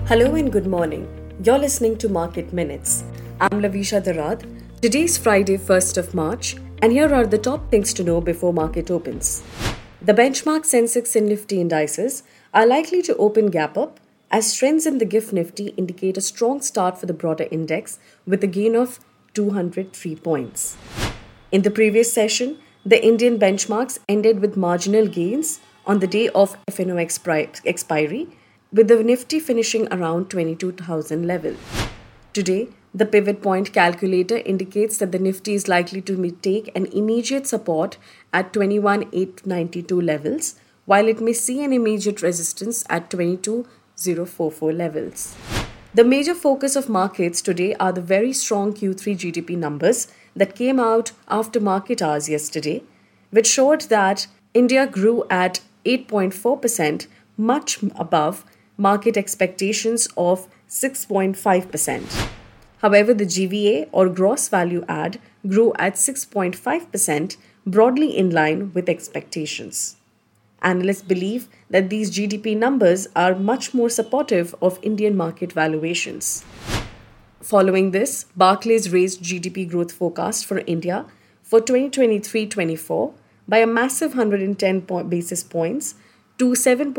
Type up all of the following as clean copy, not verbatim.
Hello and good morning. You're listening to Market Minutes. I'm Lavisha Darad. Today's Friday, 1st of March, and here are the top things to know before market opens. The benchmark Sensex and Nifty indices are likely to open gap up as trends in the GIFT Nifty indicate a strong start for the broader index with a gain of 203 points. In the previous session, the Indian benchmarks ended with marginal gains on the day of FNO expiry, with the Nifty finishing around 22,000 level. Today, the pivot point calculator indicates that the Nifty is likely to take an immediate support at 21,892 levels, while it may see an immediate resistance at 22,044 levels. The major focus of markets today are the very strong Q3 GDP numbers that came out after market hours yesterday, which showed that India grew at 8.4%, much above market expectations of 6.5%. However, the GVA or gross value add grew at 6.5%, broadly in line with expectations. Analysts believe that these GDP numbers are much more supportive of Indian market valuations. Following this, Barclays raised GDP growth forecast for India for 2023-24 by a massive 110 basis points to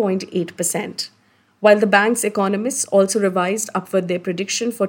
7.8%, while the bank's economists also revised upward their prediction for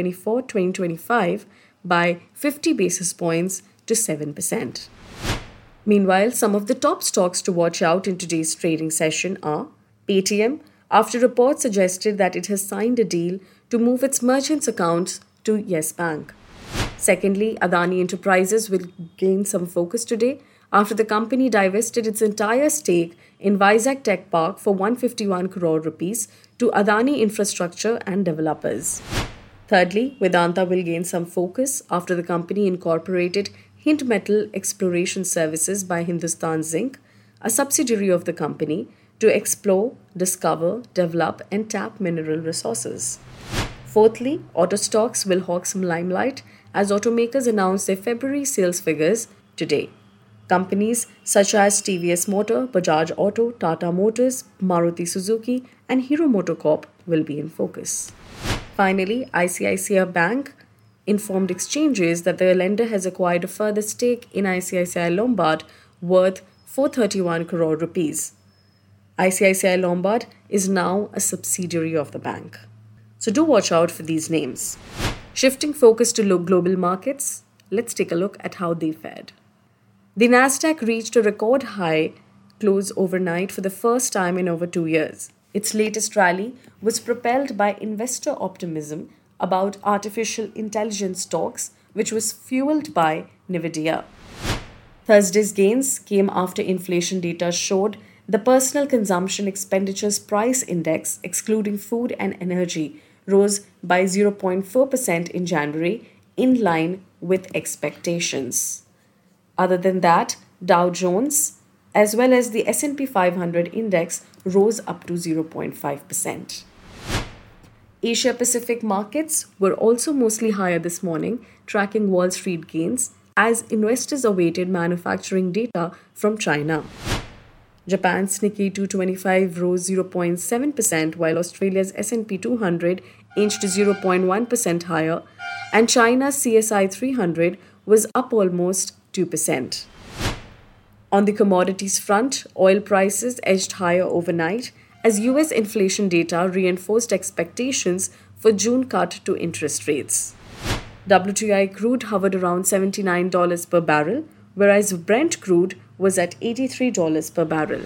2024-2025 by 50 basis points to 7%. Meanwhile, some of the top stocks to watch out in today's trading session are Paytm, after reports suggested that it has signed a deal to move its merchants' accounts to Yes Bank. Secondly, Adani Enterprises will gain some focus today after the company divested its entire stake in Vizag Tech Park for 151 crore rupees to Adani Infrastructure and Developers. Thirdly, Vedanta will gain some focus after the company incorporated Hind Metal Exploration Services by Hindustan Zinc, a subsidiary of the company, to explore, discover, develop and tap mineral resources. Fourthly, auto stocks will hawk some limelight as automakers announce their February sales figures today. Companies such as TVS Motor, Bajaj Auto, Tata Motors, Maruti Suzuki and Hero MotoCorp will be in focus. Finally, ICICI Bank informed exchanges that the lender has acquired a further stake in ICICI Lombard worth 431 crore rupees. ICICI Lombard is now a subsidiary of the bank. So do watch out for these names. Shifting focus to global markets, let's take a look at how they fared. The Nasdaq reached a record high close overnight for the first time in over 2 years. Its latest rally was propelled by investor optimism about artificial intelligence stocks, which was fueled by Nvidia. Thursday's gains came after inflation data showed the personal consumption expenditures price index, excluding food and energy, rose by 0.4% in January, in line with expectations. Other than that, Dow Jones as well as the S&P 500 index rose up to 0.5%. Asia Pacific markets were also mostly higher this morning, tracking Wall Street gains as investors awaited manufacturing data from China. Japan's Nikkei 225 rose 0.7%, while Australia's S&P 200 inched 0.1% higher, and China's CSI 300 was up almost 2%. On the commodities front, oil prices edged higher overnight as US inflation data reinforced expectations for June cut to interest rates. WTI crude hovered around $79 per barrel, whereas Brent crude was at $83 per barrel.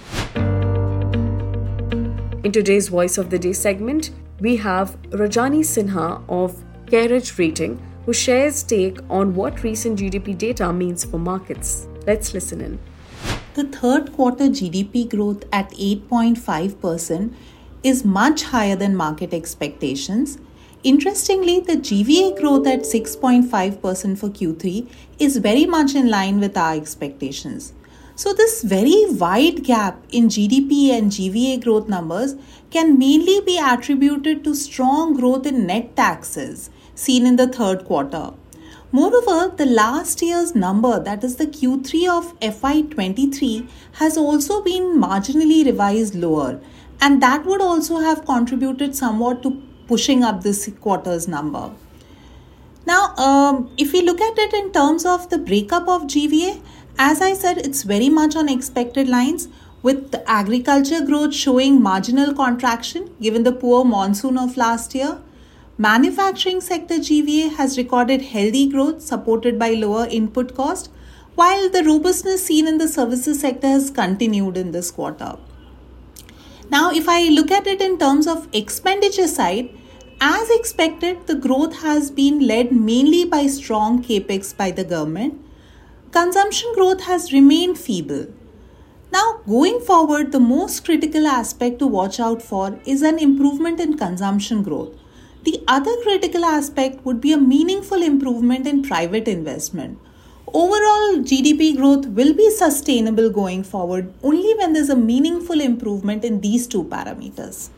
In today's Voice of the Day segment, we have Rajani Sinha of Carriage Rating, who shares take on what recent GDP data means for markets. Let's listen in. The third quarter GDP growth at 8.5% is much higher than market expectations. Interestingly, the GVA growth at 6.5% for Q3 is very much in line with our expectations. So this very wide gap in GDP and GVA growth numbers can mainly be attributed to strong growth in net taxes seen in the third quarter. Moreover, the last year's number, that is the Q3 of FY23, has also been marginally revised lower, and that would also have contributed somewhat to pushing up this quarter's number. Now, if we look at it in terms of the breakup of GVA, as I said, it's very much on expected lines, with the agriculture growth showing marginal contraction given the poor monsoon of last year. Manufacturing sector GVA has recorded healthy growth supported by lower input cost, while the robustness seen in the services sector has continued in this quarter. Now, if I look at it in terms of expenditure side, as expected, the growth has been led mainly by strong capex by the government. Consumption growth has remained feeble. Now, going forward, the most critical aspect to watch out for is an improvement in consumption growth. The other critical aspect would be a meaningful improvement in private investment. Overall, GDP growth will be sustainable going forward only when there's a meaningful improvement in these two parameters.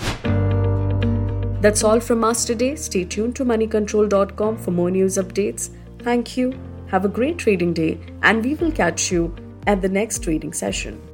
That's all from us today. Stay tuned to moneycontrol.com for more news updates. Thank you. Have a great trading day, and we will catch you at the next trading session.